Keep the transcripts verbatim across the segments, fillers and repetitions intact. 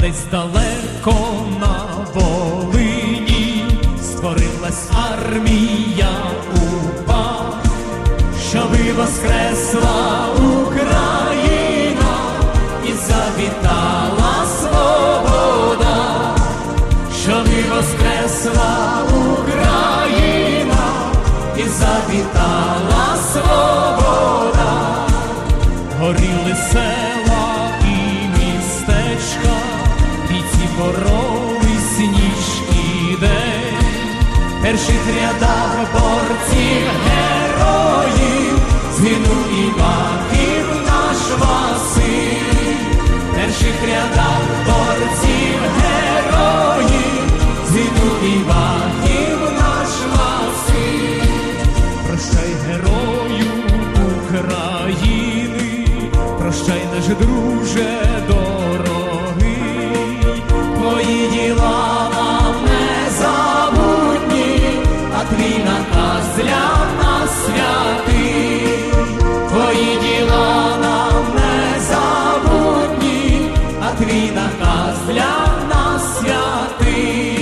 десь далеко на Волині створилась армія УПА, щоби воскресла Україна і завітала свобода, щоби воскресла Україна і завітала свобода. Горіли села і містечка, бійці боролись ніч і день, в перших рядах борців героїв згинув Іваків наш Василь, в перших рядах борців героїв згинув Іваків наш Василь. Прощай, герою України, прощай, наш друже дорогий, твої діла нам не забутні, а твій наказ для нас святий. Твої діла нам не забутні, а твій наказ для нас святий.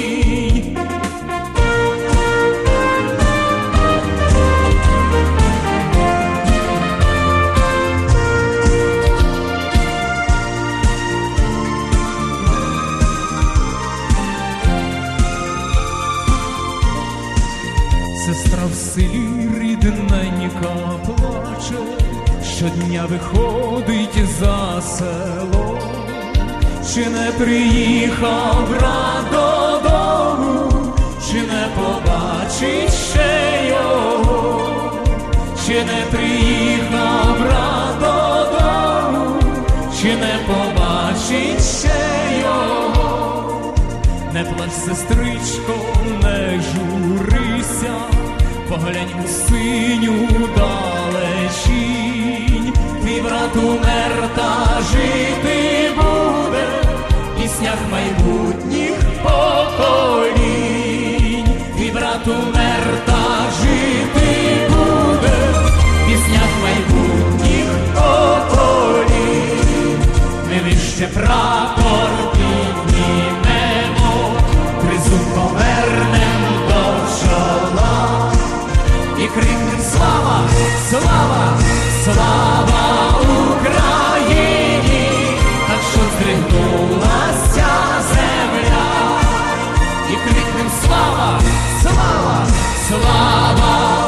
Сестра в селі рідненька плаче, щодня виходить за село. Чи не приїхав брат додому, чи не побачить ще його? Чи не приїхав брат додому, чи не побачить ще його? Не плач, сестричко, не журися, поглянь у синю далечінь. Твій брат умер, та жити буде в піснях майбутніх поколінь. Твій брат умер, та жити буде в піснях майбутніх поколінь. Ми вище прапор піднімемо, тризуб повернем до чола і крикнем слава, слава, слава Україні, так що здригнулася земля. І крикнем слава, слава, слава